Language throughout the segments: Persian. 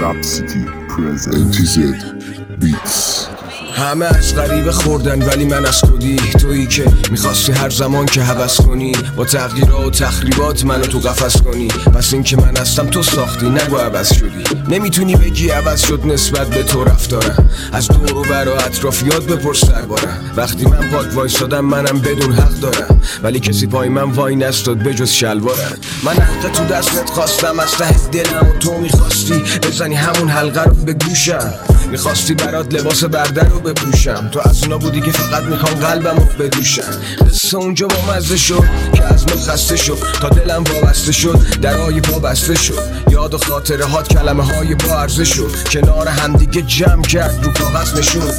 Rhapsody present NTZ Beats. همه از غریبه خوردن ولی من از خودی، تویی که میخواستی هر زمان که هوس کنی با تغییرات و تخریبات منو تو قفس کنی. پس این که من هستم تو ساختی، نگو عوض شدی. نمیتونی بگی عوض شد نسبت به تو رفتارم. از دور و بر و اطرافیات بپرس دربارم. وقتی من پاک وایسادم منم بدون حق دارم، ولی کسی پای من وای نستاد بجز شلوارم. من حق تو دستت خواستم از ته دلم و تو میخواستی بزنی همون حلقه رو به گوشم. میخواستی برات لباس برده رو بپوشم، تو از اونا بودی که فقط میخوام قلبمو بدوشم. قصه اونجا با مزه شد که از من خسته شد تا دلم وابسته شد، درهای پا بسته شد. یاد و خاطره هات کلمه های با ارزه شد، کنار همدیگه جمع کرد رو کاغذ نشون.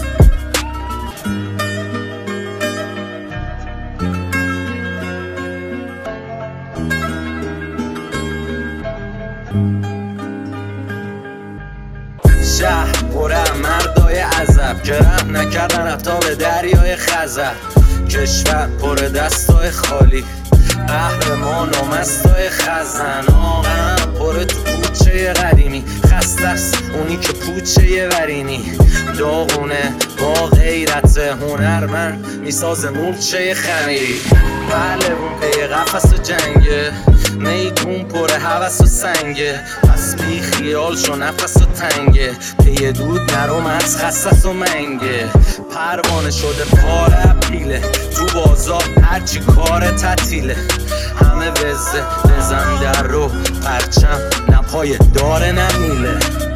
شهر پره مردای عذب که رحم نکردن حتی به دریای خزر. کشور پر دستای خالی، قهرمان و مستای خزن. آقم پر تو کوچه قدیمی، خسته است اونی که پوچه ورینی. داغونه با غیرت هنرمند میسازه مورچه خمیری. بله اون پی قفص جنگه، میدون پر هوس و سنگه. پس بی خیال شو نفس و تنگه، پی دود نرم از خصص و منگه. پروانه شده پاره پیله، تو بازار هرچی کار تعطیله. همه وزه بزن در رو پرچم، نه پای داره نه میله.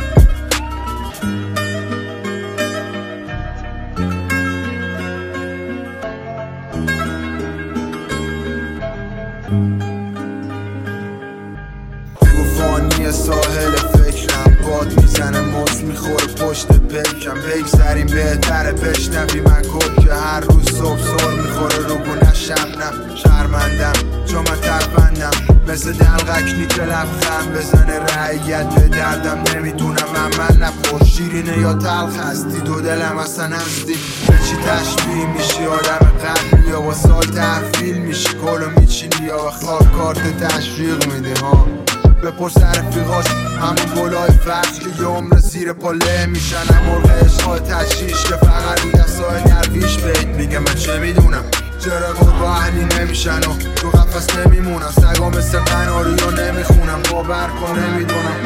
توفانی ساحل فکرم، باد میزنه موج میخوره پشت پیکم. بگذریم بهتره بشنوی من گل که هر روز صبح سر میخوره رو گونه شبنم. شرمندم چون من تربندم، مثل دلغک نیچه لبخم بزنه رعیت به دردم. نمیدونم من نپرس شیرینه یا تلخ هستی، تو دلم اصلا هستی. به چی تشبیه میشی آدم قبلی یا با سال تحویل میشی کلو میچینی یا خاک کارت تشویق میدی ها. بپرس رفیقاش همون گلای فرش که یه عمر زیر پله میشن. مرغ عشقای تجریش که فقط رو دستای نرویش بهت میگه من چه میدونم. چرا گل با اهلی نمیشن و تو قفص نمیمونم. سگا مثل قناری و نمیخونم، باور کن نمیدونم.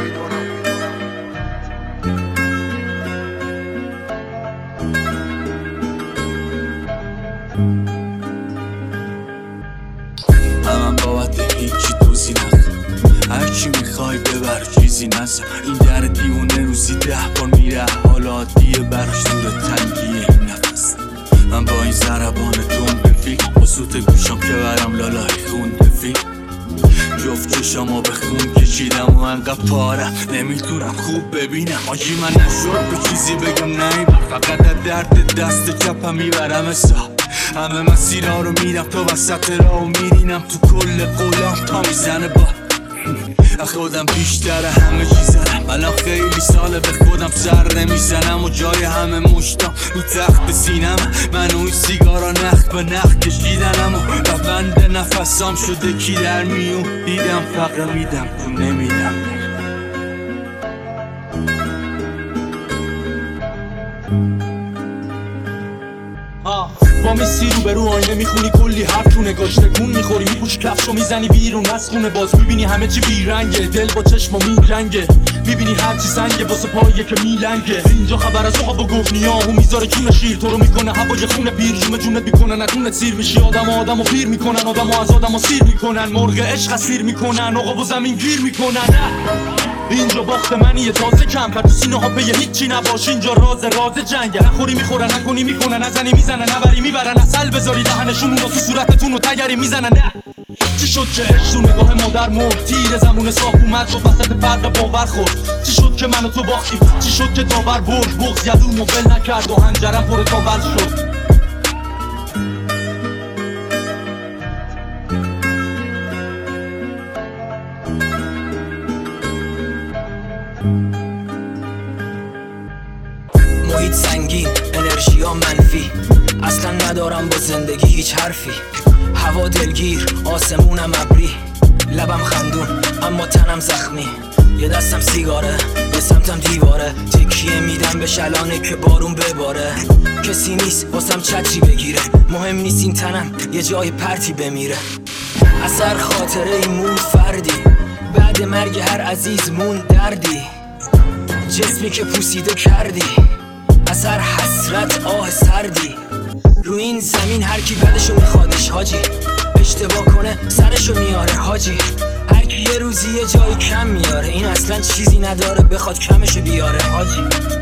من بابت هیچی دوزی نخوام، هرچی میخوای ببر چیزی نزم. این در دیونه روزی 10 بار میره، حالا عادیه براش دور تنگیه این نفس. من با این ضربان تون رفیق، با سوت گوشم که برم لالای خون رفیق. جفت چشامو به خون کشیدم و انقدر پارم نمیتونم خوب ببینم. آجی من نشد به چیزی بگم نیبر، فقط از درد دست چپم میبرم حساب. همه مسیرها رو میرم تا وسط راه و میرینم تو کل قولم تا میزنه با خودم بیشتره همه چیزم. الان خیلی ساله به خودم سر نمیزنم و جای همه مشتم رو تخت سینم. من و این سیگارا نخ به نخ کشیدنم و روند نفسام شده کی در میون. دیدم فقر میدم تو نمیدم. با میسی رو به رو آینه میخونی کلی حرف تو نگاش تکون میخوری. میپوشی کفشو میزنی بیرون از خونه، باز میبینی همه چی بیرنگه. دل با چشم و میرنگه، میبینی هرچی سنگه واسه پایه که میلنگه. اینجا خبر از خواب و گفنیاه و میذاره جون شیر تو رو میکنه هوای خونه پیر. جونت میکنه ندونت سیر میشی. آدمو پیر میکنن، آدمو از آدمو سیر میکنن. مرغ عشق سیر میکنن، آقا و زمین گیر میکنن. اینجا باخت منیه تازه کم کرد تو سینه ها پیه هیچی نباش. اینجا راز جنگه، نخوری میخورن نکنی میکنن، نزنی میزنن نبری میبرن. اصل بذاری دهنشون رو تو صورتتون رو تگری میزنن. نه چی شد که عشق تو نگاه مادر مرد، تیر زمون صاف اومد و وسط فرق باور خورد. چی شد که منو تو باختیم، چی شد که داور برد. بغض یدومو ول نکرد و هنجرم پر تاول شد. محیط سنگین، انرژی ها منفی، اصلا ندارم با زندگی هیچ حرفی. هوا دلگیر، آسمونم ابری، لبم خندون اما تنم زخمی. یه دستم سیگاره یه سمتم دیواره، تکیه میدم به شلانه که بارون بباره. کسی نیست واسم چتری بگیره، مهم نیست این تنم یه جای پرتی بمیره. اثر خاطره ایمون فردی، بعد مرگ هر عزیز مون دردی. جسمی که پوسیده کردی، اثر حسرت آه سردی. رو این زمین هر کی بدشو میخوادش حاجی، اشتباه کنه سرشو میاره حاجی. هر کی یه روزی یه جایی کم میاره، این اصلا چیزی نداره بخواد کمشو بیاره حاجی.